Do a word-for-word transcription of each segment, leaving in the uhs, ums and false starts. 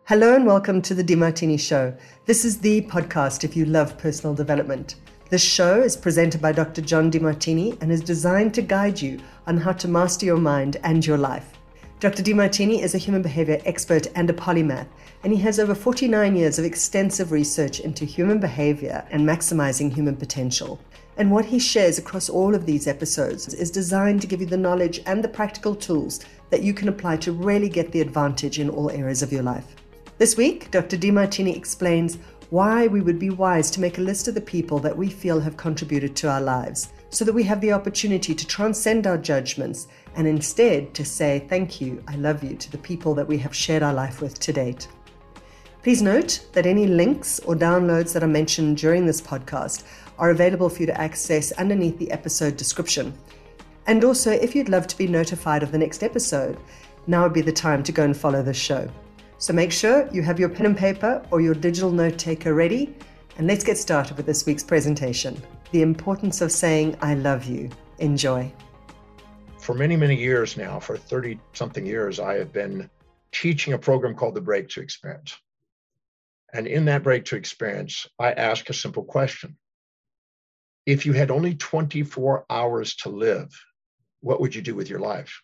Hello and welcome to the DeMartini Show. This is the podcast if you love personal development. This show is presented by Doctor John DeMartini and is designed to guide you on how to master your mind and your life. Doctor DeMartini is a human behavior expert and a polymath, and he has over forty-nine years of extensive research into human behavior and maximizing human potential. And what he shares across all of these episodes is designed to give you the knowledge and the practical tools that you can apply to really get the advantage in all areas of your life. This week, Doctor DeMartini explains why we would be wise to make a list of the people that we feel have contributed to our lives, so that we have the opportunity to transcend our judgments and instead to say thank you, I love you to the people that we have shared our life with to date. Please note that any links or downloads that are mentioned during this podcast are available for you to access underneath the episode description. And also, if you'd love to be notified of the next episode, now would be the time to go and follow this show. So make sure you have your pen and paper or your digital note taker ready, and let's get started with this week's presentation. The importance of saying, I love you. Enjoy. For many, many years now, for thirty something years, I have been teaching a program called the Breakthrough Experience. And in that Breakthrough Experience, I ask a simple question. If you had only twenty-four hours to live, what would you do with your life?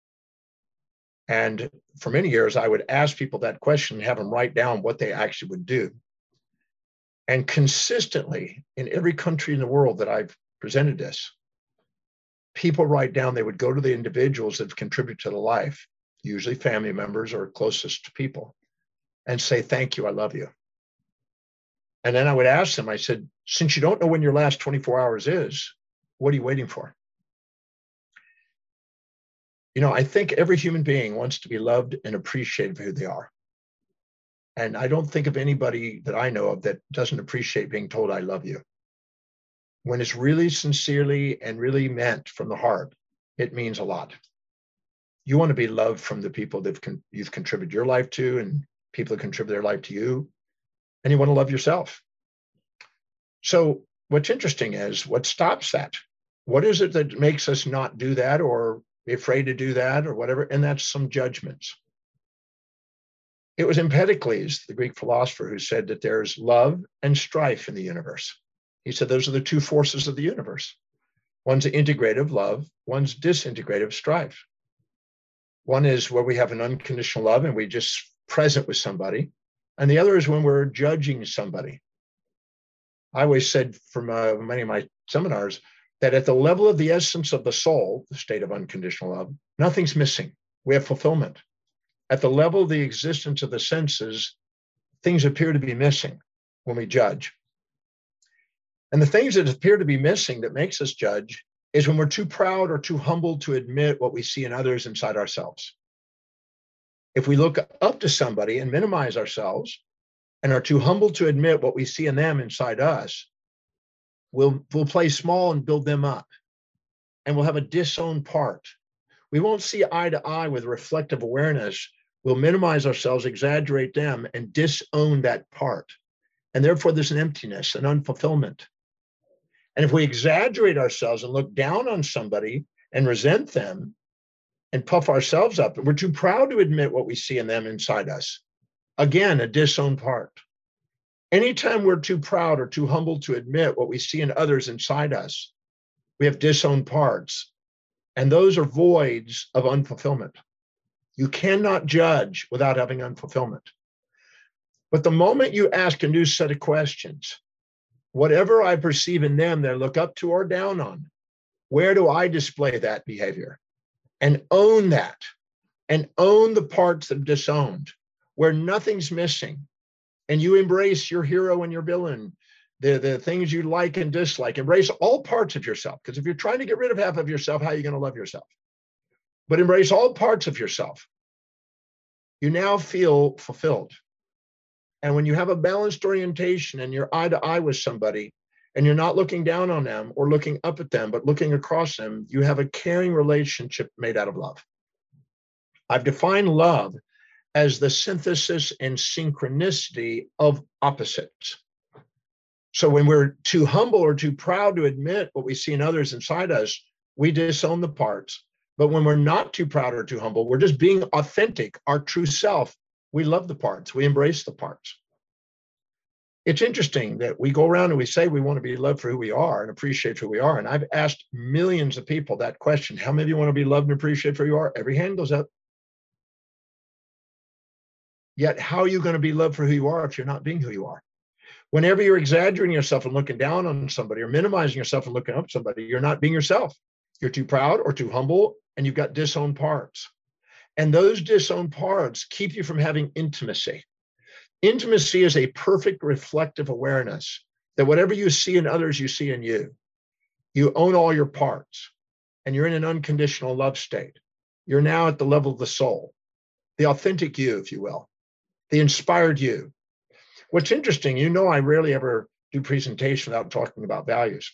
And for many years, I would ask people that question and have them write down what they actually would do. And consistently, in every country in the world that I've presented this, people write down they would go to the individuals that have contributed to the life, usually family members or closest to people, and say, thank you, I love you. And then I would ask them, I said, since you don't know when your last twenty-four hours is, what are you waiting for? You know, I think every human being wants to be loved and appreciated for who they are. And I don't think of anybody that I know of that doesn't appreciate being told, I love you. When it's really sincerely and really meant from the heart, it means a lot. You want to be loved from the people that con- you've contributed your life to and people that contribute their life to you. And you want to love yourself. So what's interesting is what stops that? What is it that makes us not do that or be afraid to do that or whatever? And that's some judgments. It was Empedocles, the Greek philosopher, who said that there's love and strife in the universe. He said those are the two forces of the universe. One's integrative love, one's disintegrative strife. One is where we have an unconditional love and we just present with somebody. And the other is when we're judging somebody. I always said from uh, many of my seminars that at the level of the essence of the soul, the state of unconditional love, nothing's missing. We have fulfillment. At the level of the existence of the senses, things appear to be missing when we judge. And the things that appear to be missing that makes us judge is when we're too proud or too humble to admit what we see in others inside ourselves. If we look up to somebody and minimize ourselves and are too humble to admit what we see in them inside us, we'll, we'll play small and build them up. And we'll have a disowned part. We won't see eye to eye with reflective awareness. We'll minimize ourselves, exaggerate them, and disown that part. And therefore, there's an emptiness, an unfulfillment. And if we exaggerate ourselves and look down on somebody and resent them and puff ourselves up, we're too proud to admit what we see in them inside us. Again, a disowned part. Anytime we're too proud or too humble to admit what we see in others inside us, we have disowned parts. And those are voids of unfulfillment. You cannot judge without having unfulfillment. But the moment you ask a new set of questions, whatever I perceive in them that I look up to or down on, where do I display that behavior? And own that. And own the parts that are disowned, where nothing's missing. And you embrace your hero and your villain, the, the things you like and dislike. Embrace all parts of yourself. Because if you're trying to get rid of half of yourself, how are you going to love yourself? But embrace all parts of yourself. You now feel fulfilled. And when you have a balanced orientation and you're eye to eye with somebody, and you're not looking down on them or looking up at them, but looking across them, you have a caring relationship made out of love. I've defined love as the synthesis and synchronicity of opposites. So when we're too humble or too proud to admit what we see in others inside us, we disown the parts. But when we're not too proud or too humble, we're just being authentic, our true self. We love the parts. We embrace the parts. It's interesting that we go around and we say we want to be loved for who we are and appreciate who we are. And I've asked millions of people that question. How many of you want to be loved and appreciated for who you are? Every hand goes up. Yet, how are you going to be loved for who you are if you're not being who you are? Whenever you're exaggerating yourself and looking down on somebody or minimizing yourself and looking up at somebody, you're not being yourself. You're too proud or too humble, and you've got disowned parts. And those disowned parts keep you from having intimacy. Intimacy is a perfect reflective awareness that whatever you see in others, you see in you. You own all your parts, and you're in an unconditional love state. You're now at the level of the soul, the authentic you, if you will, the inspired you. What's interesting, you know, I rarely ever do presentation without talking about values.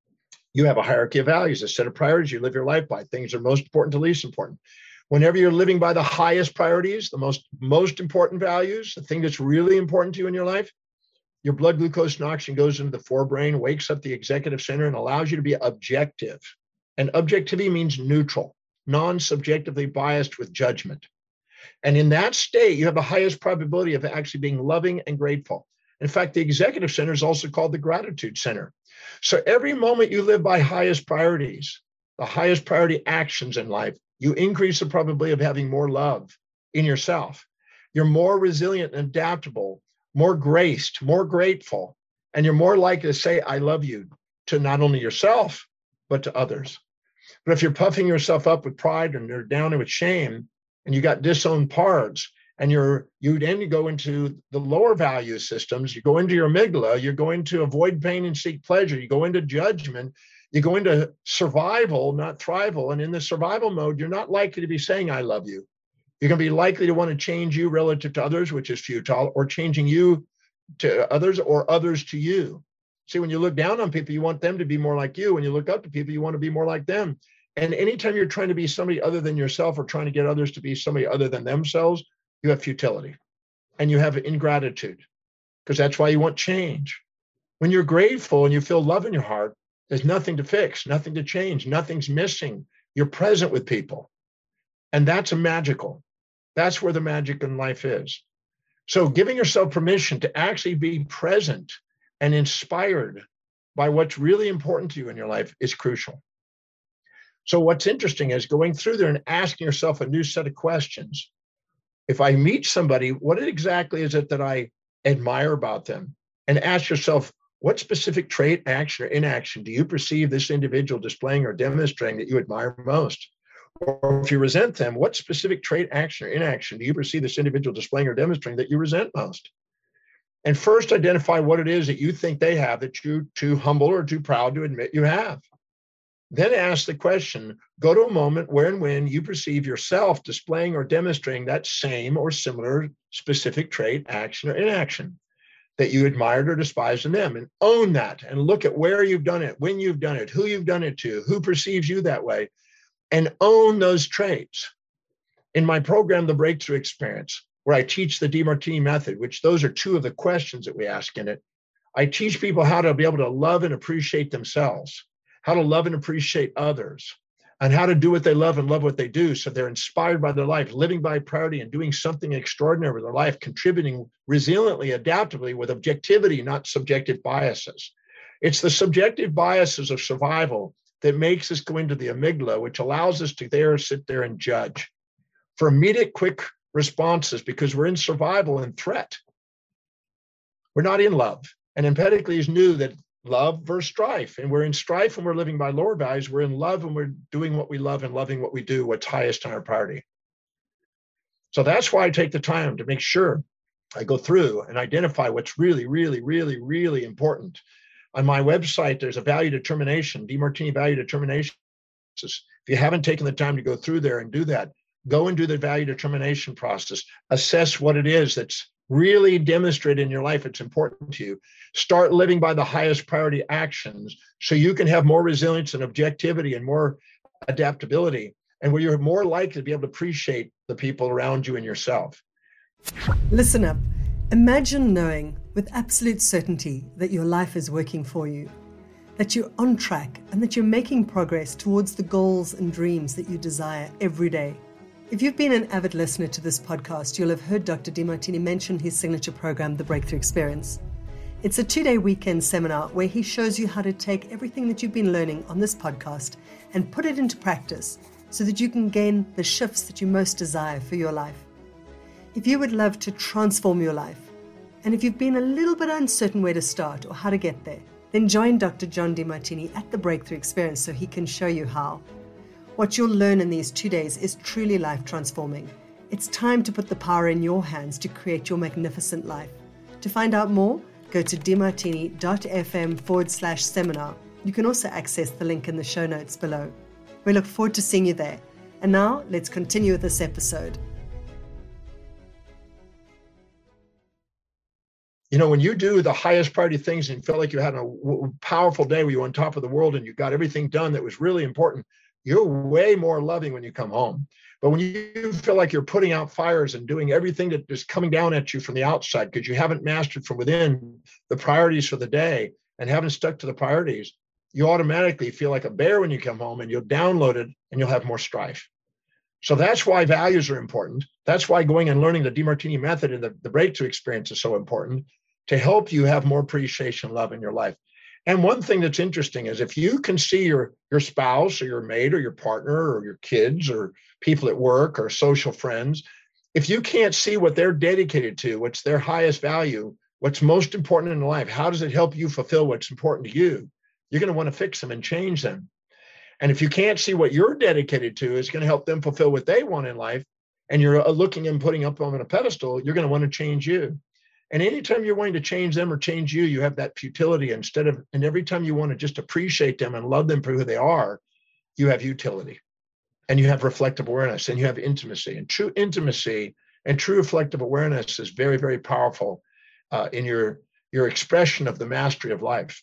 You have a hierarchy of values, a set of priorities you live your life by. Things are most important to least important. Whenever you're living by the highest priorities, the most, most important values, the thing that's really important to you in your life, your blood glucose and oxygen goes into the forebrain, wakes up the executive center, and allows you to be objective. And objectivity means neutral, non-subjectively biased with judgment. And in that state, you have the highest probability of actually being loving and grateful. In fact, the executive center is also called the gratitude center. So every moment you live by highest priorities, the highest priority actions in life, you increase the probability of having more love in yourself. You're more resilient and adaptable, more graced, more grateful, and you're more likely to say, I love you, to not only yourself, but to others. But if you're puffing yourself up with pride and you're down with shame, and you got disowned parts, and you're you then go into the lower value systems, you go into your amygdala, you're going to avoid pain and seek pleasure, you go into judgment, you go into survival, not thrival. And in the survival mode, you're not likely to be saying, I love you. You're going to be likely to want to change you relative to others, which is futile, or changing you to others or others to you. See, when you look down on people, you want them to be more like you. When you look up to people, you want to be more like them. And anytime you're trying to be somebody other than yourself or trying to get others to be somebody other than themselves, you have futility and you have ingratitude, because that's why you want change. When you're grateful and you feel love in your heart, there's nothing to fix, nothing to change, nothing's missing. You're present with people. And that's a magical. That's where the magic in life is. So giving yourself permission to actually be present and inspired by what's really important to you in your life is crucial. So what's interesting is going through there and asking yourself a new set of questions. If I meet somebody, what exactly is it that I admire about them? And ask yourself, what specific trait, action, or inaction do you perceive this individual displaying or demonstrating that you admire most? Or if you resent them, what specific trait, action, or inaction do you perceive this individual displaying or demonstrating that you resent most? And first identify what it is that you think they have that you're too humble or too proud to admit you have. Then ask the question, go to a moment where and when you perceive yourself displaying or demonstrating that same or similar specific trait, action, or inaction that you admired or despised in them, and own that and look at where you've done it, when you've done it, who you've done it to, who perceives you that way, and own those traits. In my program, The Breakthrough Experience, where I teach the Demartini method, which those are two of the questions that we ask in it, I teach people how to be able to love and appreciate themselves, how to love and appreciate others, and how to do what they love and love what they do. So they're inspired by their life, living by priority and doing something extraordinary with their life, contributing resiliently, adaptively with objectivity, not subjective biases. It's the subjective biases of survival that makes us go into the amygdala, which allows us to there sit there and judge for immediate, quick responses, because we're in survival and threat. We're not in love. And Empedocles knew that love versus strife. And we're in strife when we're living by lower values. We're in love when we're doing what we love and loving what we do, what's highest on our priority. So that's why I take the time to make sure I go through and identify what's really, really, really, really important. On my website, there's a value determination, Demartini value determination. If you haven't taken the time to go through there and do that, go and do the value determination process. Assess what it is that's really demonstrated in your life it's important to you. Start living by the highest priority actions so you can have more resilience and objectivity and more adaptability, and where you're more likely to be able to appreciate the people around you and yourself. Listen up. Imagine knowing with absolute certainty that your life is working for you, that you're on track, and that you're making progress towards the goals and dreams that you desire every day. If you've been an avid listener to this podcast, you'll have heard Doctor Demartini mention his signature program, The Breakthrough Experience. It's a two-day weekend seminar where he shows you how to take everything that you've been learning on this podcast and put it into practice so that you can gain the shifts that you most desire for your life. If you would love to transform your life, and if you've been a little bit uncertain where to start or how to get there, then join Doctor John Demartini at The Breakthrough Experience so he can show you how. What you'll learn in these two days is truly life-transforming. It's time to put the power in your hands to create your magnificent life. To find out more, go to demartini.fm forward slash seminar. You can also access the link in the show notes below. We look forward to seeing you there. And now, let's continue with this episode. You know, when you do the highest priority things and feel like you had a w- powerful day where you were on top of the world and you got everything done that was really important, you're way more loving when you come home. But when you feel like you're putting out fires and doing everything that is coming down at you from the outside because you haven't mastered from within the priorities for the day and haven't stuck to the priorities, you automatically feel like a bear when you come home, and you'll download it and you'll have more strife. So that's why values are important. That's why going and learning the Demartini method and the, the breakthrough experience is so important, to help you have more appreciation and love in your life. And one thing that's interesting is if you can see your, your spouse or your mate or your partner or your kids or people at work or social friends, if you can't see what they're dedicated to, what's their highest value, what's most important in life, how does it help you fulfill what's important to you? You're going to want to fix them and change them. And if you can't see what you're dedicated to is going to help them fulfill what they want in life, and you're looking and putting up on a pedestal, you're going to want to change you. And anytime you're wanting to change them or change you, you have that futility instead of, and every time you want to just appreciate them and love them for who they are, you have utility and you have reflective awareness and you have intimacy. And true intimacy and true reflective awareness is very, very powerful uh, in your, your expression of the mastery of life.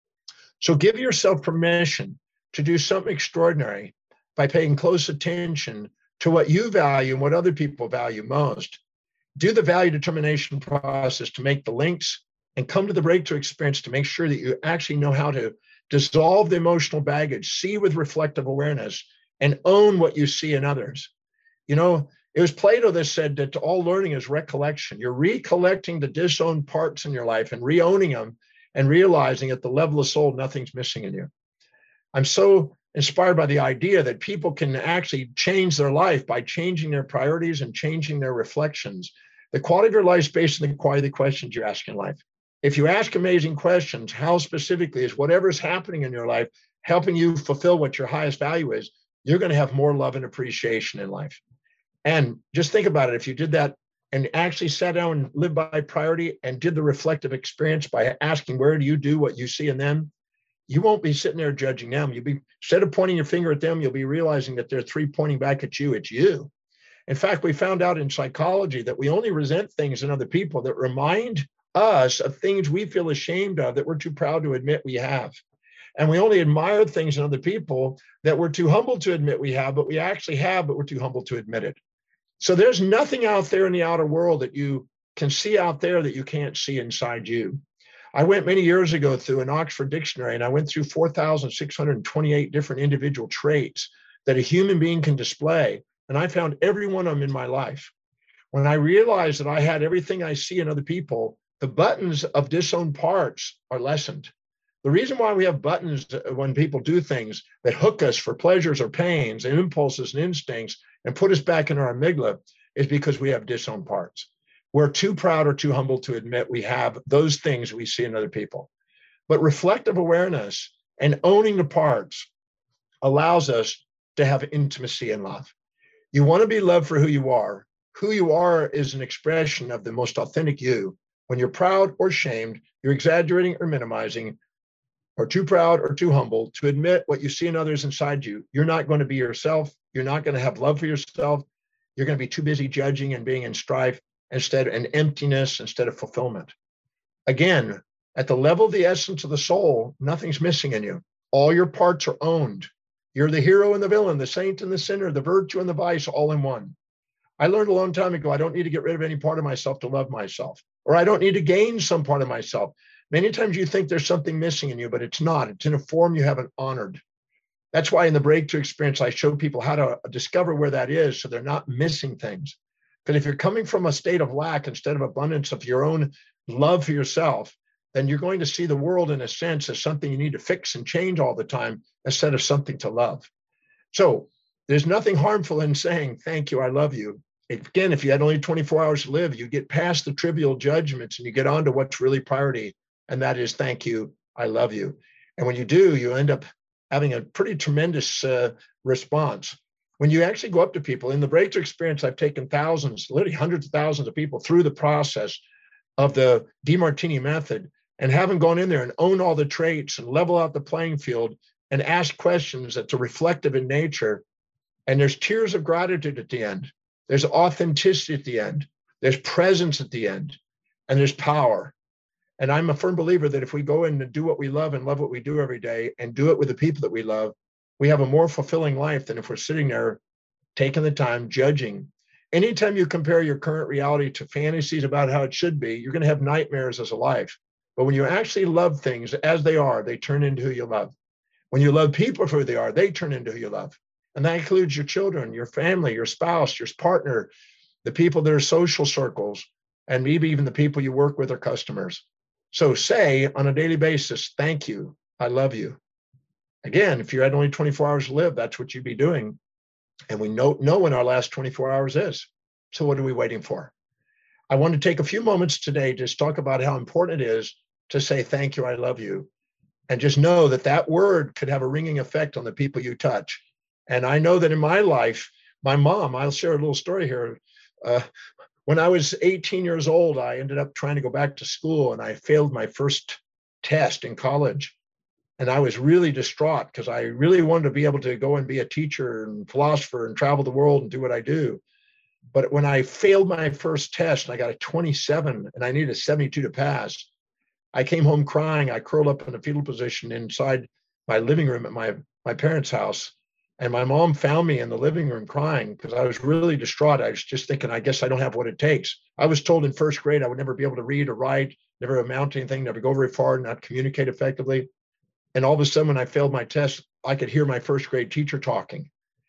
So give yourself permission to do something extraordinary by paying close attention to what you value and what other people value most. Do the value determination process to make the links and come to the breakthrough experience to make sure that you actually know how to dissolve the emotional baggage, see with reflective awareness, and own what you see in others. You know, it was Plato that said that all learning is recollection. You're recollecting the disowned parts in your life and re-owning them and realizing at the level of soul, nothing's missing in you. I'm so inspired by the idea that people can actually change their life by changing their priorities and changing their reflections. The quality of your life is based on the quality of the questions you ask in life. If you ask amazing questions, how specifically is whatever's happening in your life helping you fulfill what your highest value is, you're going to have more love and appreciation in life. And just think about it. If you did that and actually sat down and lived by priority and did the reflective experience by asking, where do you do what you see in them? You won't be sitting there judging them. You'll be, instead of pointing your finger at them, you'll be realizing that there are three pointing back at you. It's you. In fact, we found out in psychology that we only resent things in other people that remind us of things we feel ashamed of that we're too proud to admit we have. And we only admire things in other people that we're too humble to admit we have, but we actually have, but we're too humble to admit it. So there's nothing out there in the outer world that you can see out there that you can't see inside you. I went many years ago through an Oxford dictionary, and I went through four thousand six hundred twenty-eight different individual traits that a human being can display. And I found every one of them in my life. When I realized that I had everything I see in other people, the buttons of disowned parts are lessened. The reason why we have buttons when people do things that hook us for pleasures or pains and impulses and instincts and put us back in our amygdala is because we have disowned parts. We're too proud or too humble to admit we have those things we see in other people. But reflective awareness and owning the parts allows us to have intimacy and love. You want to be loved for who you are. Who you are is an expression of the most authentic you. When you're proud or shamed, you're exaggerating or minimizing, or too proud or too humble to admit what you see in others inside you, you're not going to be yourself. You're not going to have love for yourself. You're going to be too busy judging and being in strife instead of an emptiness instead of fulfillment. Again, at the level of the essence of the soul, nothing's missing in you. All your parts are owned. You're the hero and the villain, the saint and the sinner, the virtue and the vice, all in one. I learned a long time ago, I don't need to get rid of any part of myself to love myself, or I don't need to gain some part of myself. Many times you think there's something missing in you, but it's not. It's in a form you haven't honored. That's why in the breakthrough experience, I show people how to discover where that is so they're not missing things. Because if you're coming from a state of lack instead of abundance of your own love for yourself, then you're going to see the world in a sense as something you need to fix and change all the time instead of something to love. So there's nothing harmful in saying, thank you, I love you. Again, if you had only twenty-four hours to live, you get past the trivial judgments and you get on to what's really priority. And that is, thank you, I love you. And when you do, you end up having a pretty tremendous uh, response. When you actually go up to people, in the breakthrough experience, I've taken thousands, literally hundreds of thousands of people through the process of the Demartini method and haven't gone in there and own all the traits and level out the playing field and ask questions that's reflective in nature. And there's tears of gratitude at the end. There's authenticity at the end. There's presence at the end. And there's power. And I'm a firm believer that if we go in and do what we love and love what we do every day and do it with the people that we love, we have a more fulfilling life than if we're sitting there taking the time judging. Anytime you compare your current reality to fantasies about how it should be, you're going to have nightmares as a life. But when you actually love things as they are, they turn into who you love. When you love people for who they are, they turn into who you love. And that includes your children, your family, your spouse, your partner, the people that are social circles, and maybe even the people you work with or customers. So say on a daily basis, thank you, I love you. Again, if you had only twenty-four hours to live, that's what you'd be doing. And we know, know when our last twenty-four hours is. So what are we waiting for? I want to take a few moments today to just talk about how important it is to say, thank you, I love you. And just know that that word could have a ringing effect on the people you touch. And I know that in my life, my mom, I'll share a little story here. Uh, when I was eighteen years old, I ended up trying to go back to school and I failed my first test in college. And I was really distraught because I really wanted to be able to go and be a teacher and philosopher and travel the world and do what I do. But when I failed my first test and I got a twenty-seven and I needed a seventy-two to pass, I came home crying. I curled up in a fetal position inside my living room at my, my parents' house. And my mom found me in the living room crying because I was really distraught. I was just thinking, I guess I don't have what it takes. I was told in first grade I would never be able to read or write, never amount to anything, never go very far, not communicate effectively. And all of a sudden, when I failed my test, I could hear my first grade teacher talking.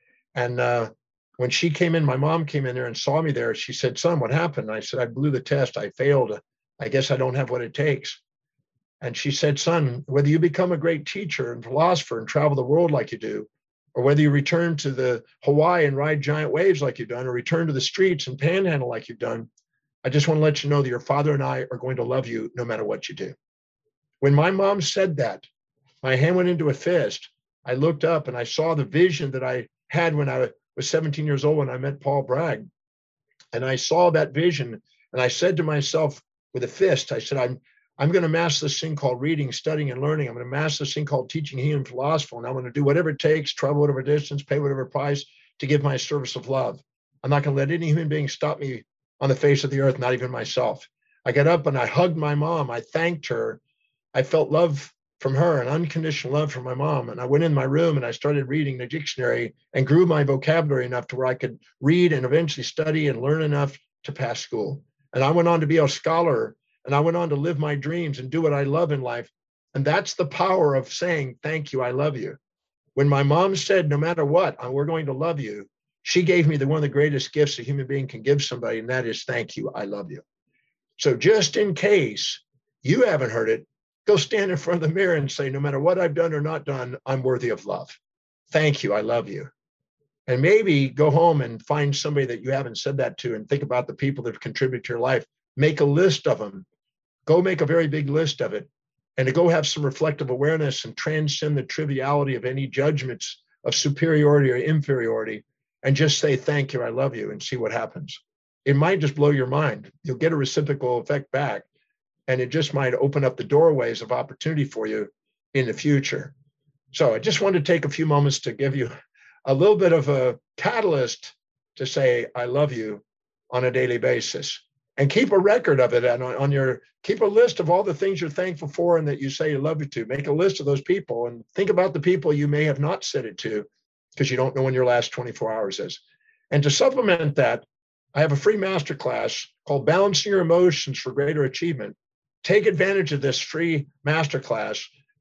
And uh, when she came in, my mom came in there and saw me there. She said, son, what happened? And I said, I blew the test. I failed. I guess I don't have what it takes. And she said, son, whether you become a great teacher and philosopher and travel the world like you do, or whether you return to the Hawaii and ride giant waves like you've done, or return to the streets and panhandle like you've done, I just want to let you know that your father and I are going to love you no matter what you do. When my mom said that, my hand went into a fist. I looked up and I saw the vision that I had when I was seventeen years old when I met Paul Bragg. And I saw that vision and I said to myself with a fist, I said, I'm I'm going to master this thing called reading, studying, and learning. I'm going to master this thing called teaching human philosophy. And I'm going to do whatever it takes, travel whatever distance, pay whatever price to give my service of love. I'm not going to let any human being stop me on the face of the earth, not even myself. I got up and I hugged my mom. I thanked her. I felt love from her, an unconditional love from my mom. And I went in my room and I started reading the dictionary and grew my vocabulary enough to where I could read and eventually study and learn enough to pass school. And I went on to be a scholar. And I went on to live my dreams and do what I love in life. And that's the power of saying, thank you, I love you. When my mom said, no matter what, we're going to love you, she gave me the one of the greatest gifts a human being can give somebody, and that is, thank you, I love you. So just in case you haven't heard it, go stand in front of the mirror and say, no matter what I've done or not done, I'm worthy of love. Thank you, I love you. And maybe go home and find somebody that you haven't said that to and think about the people that have contributed to your life. Make a list of them. Go make a very big list of it and to go have some reflective awareness and transcend the triviality of any judgments of superiority or inferiority and just say, thank you, I love you, and see what happens. It might just blow your mind. You'll get a reciprocal effect back, and it just might open up the doorways of opportunity for you in the future. So I just wanted to take a few moments to give you a little bit of a catalyst to say, I love you on a daily basis. And keep a record of it and on your, keep a list of all the things you're thankful for and that you say you love you to. Make a list of those people and think about the people you may have not said it to because you don't know when your last twenty-four hours is. And to supplement that, I have a free masterclass called Balancing Your Emotions for Greater Achievement. Take advantage of this free masterclass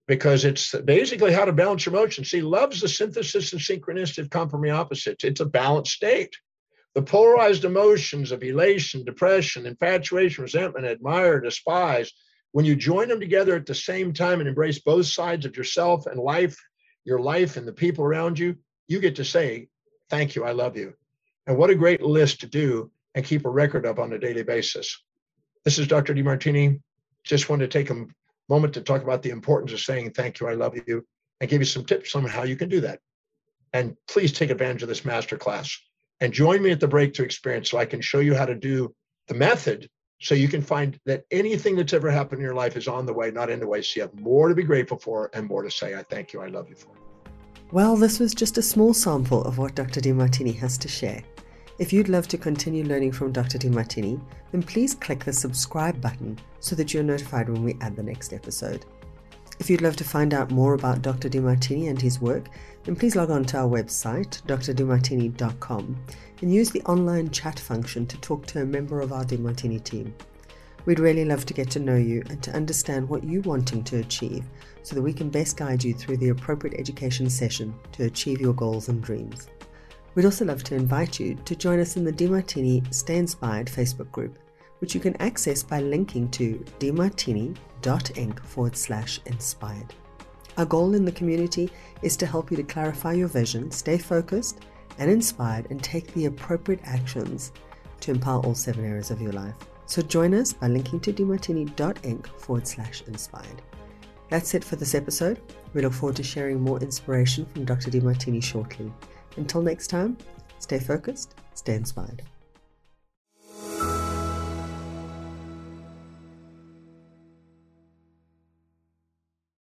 because it's basically how to balance your emotions. See, love's the synthesis and synchronicity of complementary opposites. It's a balanced state. The polarized emotions of elation, depression, infatuation, resentment, admire, despise, when you join them together at the same time and embrace both sides of yourself and life, your life and the people around you, you get to say, thank you, I love you. And what a great list to do and keep a record of on a daily basis. This is Doctor Demartini. Just wanted to take a moment to talk about the importance of saying thank you, I love you, and give you some tips on how you can do that. And please take advantage of this masterclass and join me at the Breakthrough Experience so I can show you how to do the method so you can find that anything that's ever happened in your life is on the way, not in the way. So you have more to be grateful for and more to say, I thank you, I love you for. Well, this was just a small sample of what Doctor Demartini has to share. If you'd love to continue learning from Doctor Demartini, then please click the subscribe button so that you're notified when we add the next episode. If you'd love to find out more about Doctor Demartini and his work, then please log on to our website, d r demartini dot com, and use the online chat function to talk to a member of our Demartini team. We'd really love to get to know you and to understand what you're wanting to achieve so that we can best guide you through the appropriate education session to achieve your goals and dreams. We'd also love to invite you to join us in the Demartini Stay Inspired Facebook group, which you can access by linking to demartini.inc forward slash inspired. Our goal in the community is to help you to clarify your vision, stay focused and inspired, and take the appropriate actions to empower all seven areas of your life. So join us by linking to demartini.inc forward slash inspired. That's it for this episode. We look forward to sharing more inspiration from Doctor Demartini shortly. Until next time, stay focused, stay inspired.